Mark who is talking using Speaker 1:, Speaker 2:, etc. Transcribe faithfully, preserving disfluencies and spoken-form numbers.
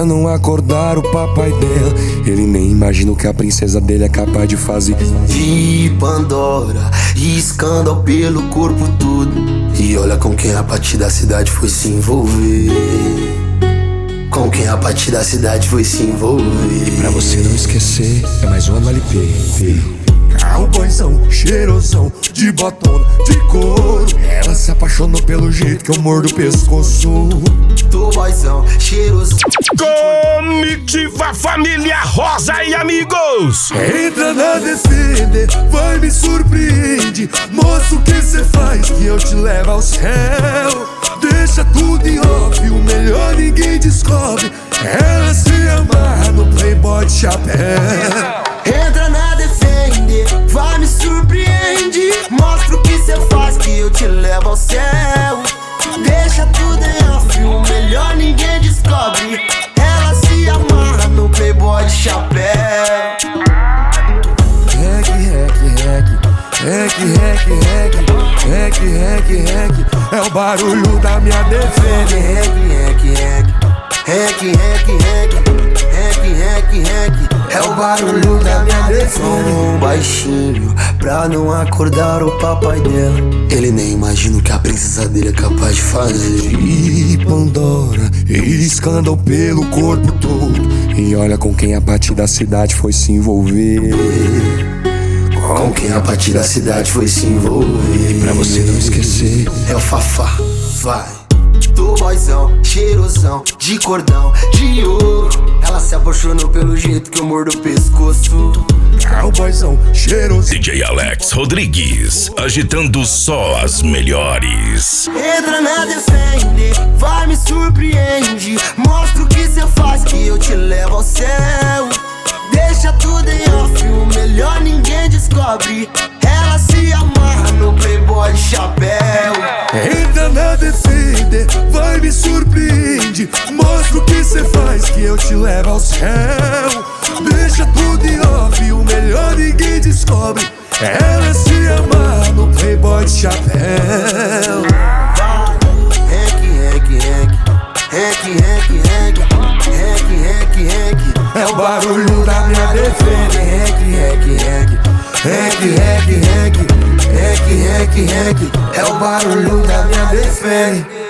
Speaker 1: pra não acordar o papai dela. Ele nem imagina o que a princesa dele é capaz de fazer.
Speaker 2: E Pandora, e escândalo pelo corpo todo. E olha com quem a partir da cidade foi se envolver. Com quem a partir da cidade foi se envolver.
Speaker 1: Pra você não esquecer, é mais um no L P. Cowboyzão, cheirosão, de botona, de couro. Ela se apaixonou pelo jeito que eu mordo o pescoço.
Speaker 2: Tô boyzão, cheirosão.
Speaker 3: Comitiva Família Rosa e amigos.
Speaker 1: Entra na Defender, vai me surpreende. Mostra o que cê faz que eu te levo ao céu. Deixa tudo em off, o melhor ninguém descobre. Ela se amarra no Playboy de chapéu.
Speaker 2: Entra na Defender, vai me surpreende. Mostra o que cê faz que eu te levo ao céu. Deixa tudo em off, o melhor ninguém descobre. Ela se amarra no Playboy de chapéu.
Speaker 1: Rec, rec, rec, rec, rec, rec, rec, rec, rec. É o barulho da minha Defender.
Speaker 2: Rec, rec, rec, rec, rec, rec, rec, rec, rec. É o barulho da minha Defender. Som baixinho pra não acordar o papai dela. Ele nem imagina o que a princesa dele é capaz de fazer.
Speaker 1: E Pandora, e escândalo pelo corpo todo. E olha com quem a partir da cidade foi se envolver.
Speaker 2: Com quem a partir da cidade foi se envolver.
Speaker 1: Pra você não esquecer,
Speaker 2: é o Fafá, vai. Tô boyzão, cheirosão, de cordão, de ouro. Ela se apaixonou pelo jeito que eu mordo o pescoço.
Speaker 1: Cowboyzão, cheiroso.
Speaker 3: D J Alex Rodrigues, agitando só as melhores.
Speaker 2: Entra na Defender, vai me surpreende. Mostra o que cê faz que eu te levo ao céu. Deixa tudo em off, o melhor ninguém descobre. Ela se amarra no Playboy de chapéu.
Speaker 1: Entra na Defender, vai me surpreende. Mostra o que cê faz que eu te levo ao céu. Deixa tudo em off, o melhor ninguém descobre. Ela se amarra no Playboy de chapéu.
Speaker 2: Rec, rec, rec, rec, rec, rec, rec, rec, rec.
Speaker 1: É o barulho da minha Defender.
Speaker 2: Rec, rec, rec, rec, rec, rec, rec, rec, rec. É o barulho da minha Defender.